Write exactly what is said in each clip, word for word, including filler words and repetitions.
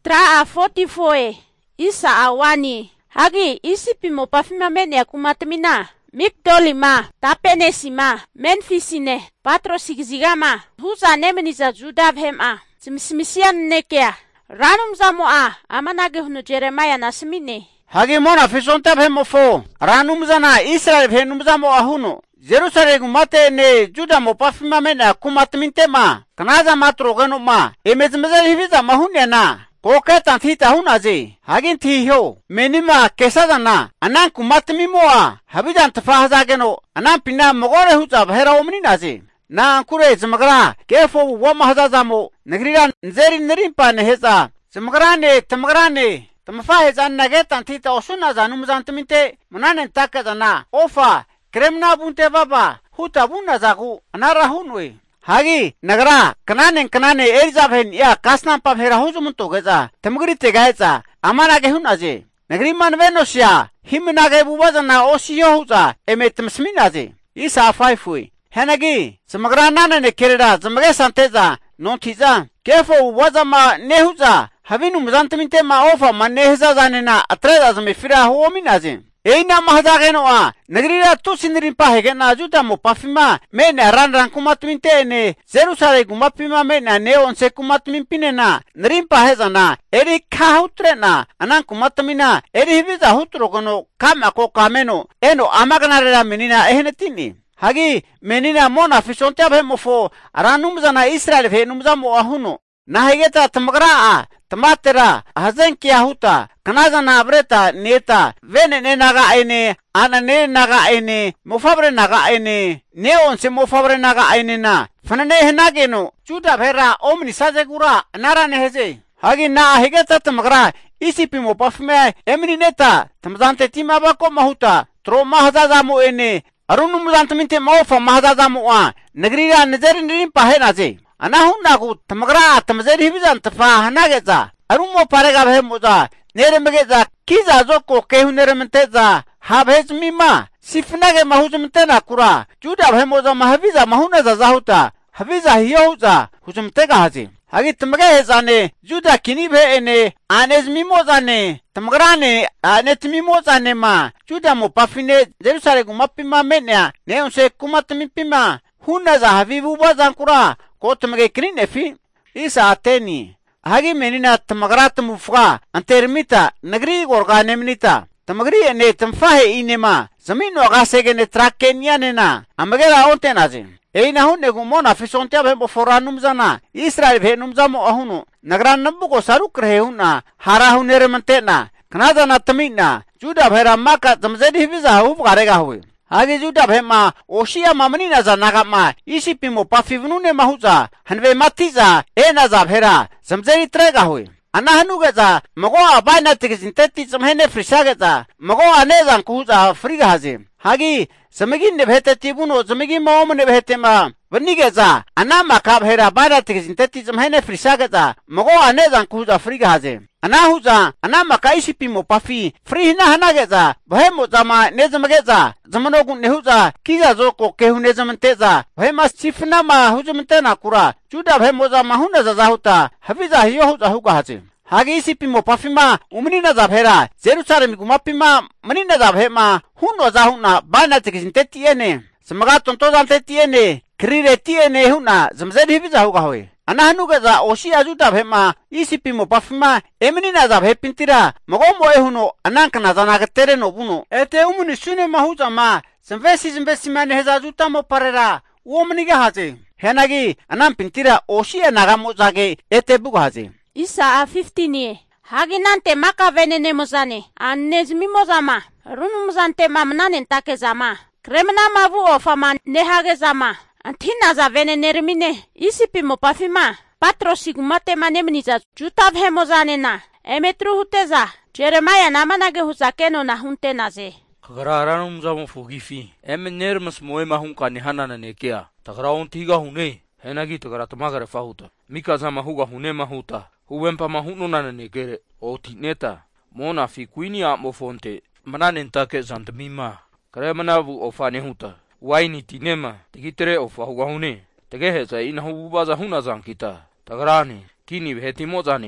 Tra a forty-four isa awani. Hagi isipi mo pafima mene akumatamina. Migdolima, tapenesima, menfisine, patrosigzigama, huza nemeniza judavhema, simsimisian nekea, ranum zamoa, amanage hunu Jeremiah nasmine. Hagi mona fisonta phemo fo, ranum zana Israel phenum zamo ahuno, Jerusalem mate ne juda mo pafima mena kumatminte ma, kanaza matro gano ma, emezmeza hiviza mahunya na. Koke tanthita hunaze, hagin thiho, menima kesadana, anan kumatmi moa, habijan tafahazageno, anan pina mogore huza bhera omni naze. Na ankure zamagra, kefo wama hazazamo, nagrira nzeri nirimpa neheza, zamagrane, tamagrane, tamafahezan nage tanthita osuna zanumzantaminte, mananen takazana, ofa, kremna bunte baba, huta buna zagu, anarahunwe. Hagi nagara kananen kanane erizabhen ya kasnan pa phera huzumunto geza tamgri tegaeza amana ge hunaje nagri manvenosya himnage bubazana osiyo huza emetmsminaje isa faifui henagi samagrana ne kereda zamage santeza non thiza kefo wazama nehuza havinu mzantminte ma ofa manehza zanena atreza zame fira huominaje Eina mahadageno a nagrira tu sinrin pahege na ajuda mo pafima mena ran ran kumatminte ne Jerusalem kumapima mena neon se kumatmimpine na nrin pahezana eri khahutre na anan kumatmina eri hibiza hutro kono kama ko kameno eno amagnarera menina ehnetini hagi menina mona fisonte abhemofo aranum zana Israel phenum zamo ahuno nahegeta tamagra a Tamatera hazen kia huta kanazana abreta neta vene ne naga aine ana ne naga aine mofabre naga aine neon se mofabre naga aine na fanane henageno juda phera omni sajegura nara neheze hagi na higeta tamagra isipi mo pafme emni neta tamzante timaba ko mahuta tro mahzazamu ene arunum zantminte mofa mahzazamu a nagrira nazarin rim pahenaze Anahunnaku tamagra tamazeri hibizan tafa hanageza arumo parega bhemuza neremegeza kiza zoko kehuneremteza habhezmima sifnage mahuzmtena kura juda bhemuza mahviza mahunaza zahuta haviza hiyoza huzmtega hazi hagi tamage hezane juda kini bhe ene anezmimozane tamagrane anetmimozane ma juda mo pafine Jerusalem kumapima menya neunse kumatmipima hunaza havibu bazan kura ko tamage krin efi isa ateni hagi menina tamagrat mufga antermita nagri gorganemnita tamagri ene tamfahe inema zamino gasege ne trakenia nena amagera ontenaze eina hunne gumona fisonte abhe foranum zana Israel bhenum zamo ahuno nagran nabu ko saruk rehe hunna hara hunere mantena kanaza na tamina juda bhera maka tamzedi hibiza hu garega huwe Hagi juda bhema oshia mamni naza nagama isipimo pafivnune mahuza hanve matiza e naza bhera samzeri trega hui anahanugeza mago abana tigzinteti samhene frisageza mago anezan kuza friga haze hagi samigin ne bhete tibuno samigi mom ne bhete ma vanigeza anama ka bhera bana tigzinteti samhene frisageza mago anezan kuza friga haze Anahuza anama ka isipimo pafi frihina hanageza bhemo zama nezamageza zamanogun nehuza kiza zoko kehunezamanteza bhema sifna ma huzumtena kura juda bhemo zama hunaza zahuta haviza hiyohuza huga haze hagi isipimo pafima umnina za bhera Jerusalem kumapima manina za bhema huno zahuna bana tikizinteti ene samaga tontozante tiene krire tiene huna zamzedi hiviza huga hoye Anahanugeza oshi ajuda bhema isipimo pafima emenina za bhepintira magomo ehuno anankana zanagetere no buno ete umuni sune mahuza ma zamvesi zamvesi mane heza juta mo parera uomniga haze henagi anampintira oshi anagamo zage ete buga haze Isa a fifteen haginante maka venene mozane annezmi mozama runu mozante mamnanen takezama kremna mavu ofama nehage zama Antina za venenermine isipimo pafima patrosigumate manemniza juta bhemozanena emetru huteza Jeremiah namanage huzakeno na huntenaze Kagararanum zamu fugifi emenermas moema hunkani hanana nekea tagraun tiga hune henagi tagaratmagare fahuta mika zama huga hune mahuta huwempa mahuno nana nekere o tineta mona fi kuini amo fonte mananentake zantmima kremanavu ofane huta Waini tinema tigitere ofa huga hune tegehe za ina hububaza huna zankita tagrani kini bheti mozane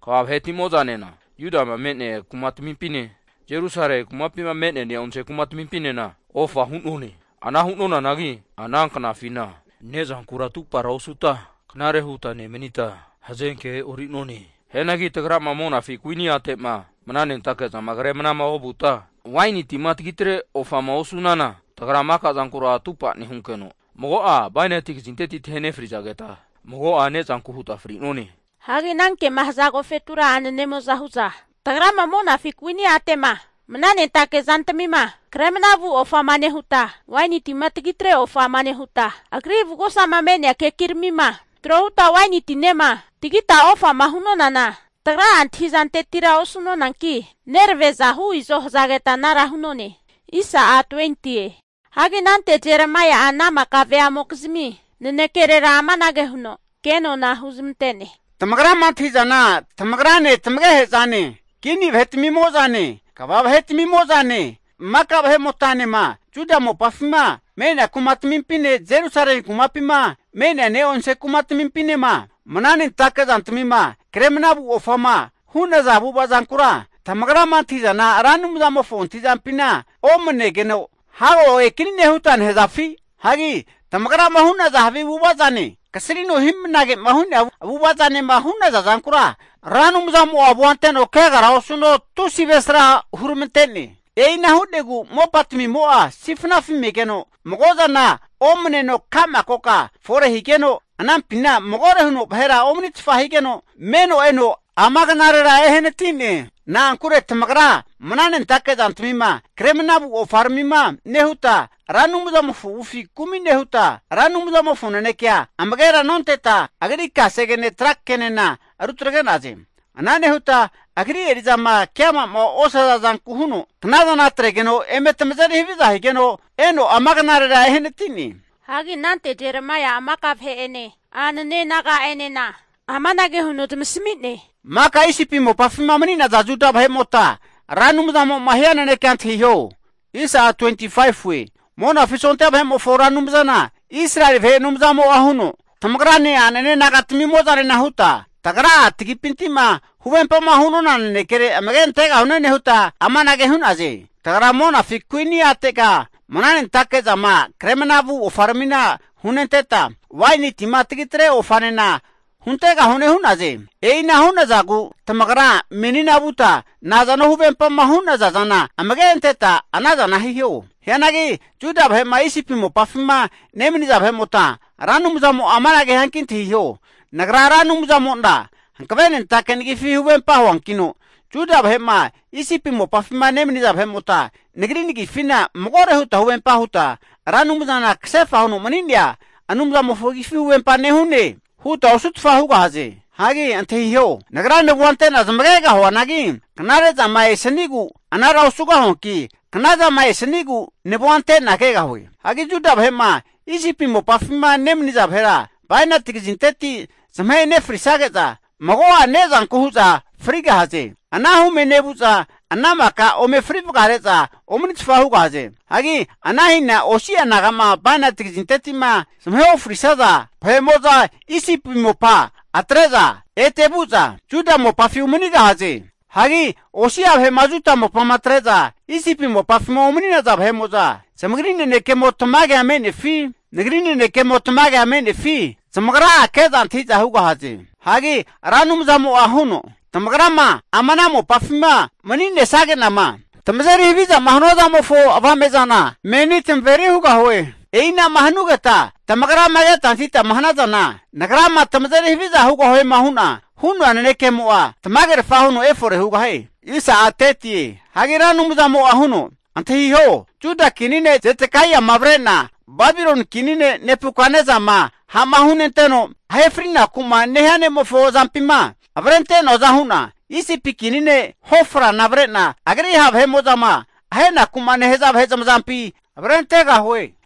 Kwa heti moza nena. Yuda ma mene kumatumimpine. Jerusare kumapima mene ni onse kumatumimpine na. Ofa hunone. Ana hunona nagi. Anang kana fina. Neza kuratu para osuta. Kanare huta ne menita. Hazenke orinone. Henagi tegra mamona fi kuini ate ma. Mananen take za magre manama obuta. Waini timat gitre ofa mausunana. Tegra maka zankura tupa ni hunkeno. Mogo a baine tik zinteti tene frizageta. Mogo a ne zankuhuta frinone. Hagi nanke mahzago fetura anenemo zahuza. Tegra mamona fi kuini ate ma. Mananen take zantemima. Kremnavu ofa mane huta. Waini timat gitre ofa mane huta. Agri vugo sama mene ke kirmima. Trohuta waini tinema. Tigita ofa mahuno nana. Tegra antizante tira osuno nanki. Nerveza hu izo zageta nara hunone. Isa a twenty. Hagi nante Jeremiah anama kavea mokzmi. Nenekerera amanage huno. Keno na huzmtene. Tamagra matizana. Tamagrane tamge zane. Kini vetmi mozane. Kava vetmi mozane. Maka ve motane ma. Juda mo pafima. Mena kumatmimpine Jerusalem kumapima. Mena ne onse kumatmimpine ma. Mananin takazantmima. Kremnabu ofama. Huna zabu bazankura. Tamagra matizana. Ranum zamo fontizampina. Omne geno. Hago ekini hutan hezafi. Hagi. Tamagra mahuna zahavi bubazane. Kasrino himnage mahuna bubazane mahuna zazankura. Ranum zamo abuanten okegara osuno tusi vesra hurmenteni. Eina hudegu mopatmi moa sifna fimekeno. Mogoza na omne no kama koka fore hikeno. Anam pina mogore huno bahera omni tfa hikeno. Meno eno amaganarera ehene tine. Na ankure tamagra mananen take zantmima. Kremnabu ofarmima nehuta. Ranum zamofu ufi kumi nehuta. Ranum zamofu nenekia. Amagera nonteta. Agrika segene trakkene na. Arutregen azim. Anane huta. Agri erizama kiama mo osa zankuhuno. Knada na tregeno emetemzeri hiviza higeno. Eno amaganarera ehene tini. Hagi nante Jeremiah amaka ene. Anane naga ene na. Amanage huno tumsmitne. Maka isipi mo pafima manina za juda bhe mota. Ranum zamo mahiana ne kant hiyo. Isa twenty-five we. Mona fisonte bhe mo foranum zana. Israel bhe num zamo ahuno. Tamagrane anane nagatmi mozare na huta. Tagra tikipintima huwempa mahuno na nekere amagen tega huno ne huta. Amanage hun aze. Tagra mona fikuini ateka. Monanen take zama. Kremnavu ofarmina hunenteta. Waini timatigitre ofanena. Huntega hune hunaze. Eina hunazagu. Tamagra menina buta. Nazano hubempa mahuna zazana. Amagen teta anazana hiyo. Hianagi juda bhe maisipi mo pafima nemini za bhe mota. Ranum zamo amanage hankinti hiyo. Nagra ranum zamo nda. Hankavenen takenigi fi hubempa huankino. Juda bhe ma isipi mo pafima nemini za bhe mota. Negrinigi fina mgore huta hubempa huta. Ranum zana ksefa hunu manindia. Anum zamo fogi fi hubempa nehune. Huta osutfa huga haze. Hagi ante hiyo. Nagra neguante na zamrega ho anagi. Kanare zama esenigu. Anara osuga honki. Kanada ma esenigu nebuante na kega hui. Hagi juda bhema. Isipi mo pafima nemni za bhera. Baina tikizinteti zamhe ne frisageta. Magoa ne zankuhuza friga haze. Anahu me nebuza. Anamaka ome fribugareza. Omnitfa huga haze. Hagi anahina oshi anagama baina tikizinteti ma zamhe frisaza. Bhemoza isipi mo pa. Atreza. Etebuza. Juda mo pafiumuniga haze. Hagi oshia bhe majuta mo pamatreza. Isipi mo pafimo omunina za bhe moza. Samgrine ne ke mo tomage amene fi. Negrine ne ke mo tomage amene fi. Samagra keza antiza huga haze. Hagi ranum za mo ahuno. Tamagra ma amana mo pafima manine sage nama. Tamzeri hiviza mahnoza mo fo avamezana. Meni temveri huga hoe. Eina mahnugata. Tamagra maya tantita mahnazana. Nagra ma tamzeri hiviza huga hoe mahuna. Hunu ananeke moa. Tamager fahuno efore huga hai. Isa ateti. Hagira numza moa huno. Ante hiyo. Juda kinine zetekaya mavrena. Babylon kinine nepukaneza ma. Hama hunenteno. Haefrina kuma nehane mofo zampima. Avrenteno zahuna. Isi pikinine hofra navrena. Agri have hemoza ma. Ahena kuma neheza vheza mzampi. Avrentega hoe.